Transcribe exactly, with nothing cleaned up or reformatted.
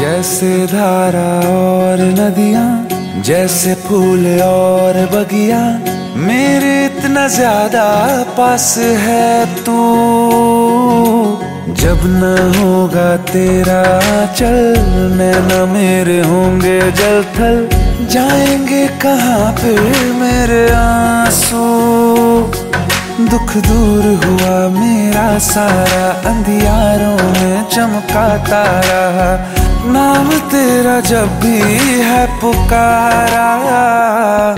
जैसे धारा और नदियाँ, जैसे फूल और बगिया, मेरे इतना ज्यादा पास है तू। जब न होगा तेरा चल, नैना मेरे होंगे जल थल, जाएंगे कहाँ फिर मेरे आंसू। दुख दूर हुआ मेरा सारा, अंधियारों में चमका तारा, नाम तेरा जब भी है पुकारा।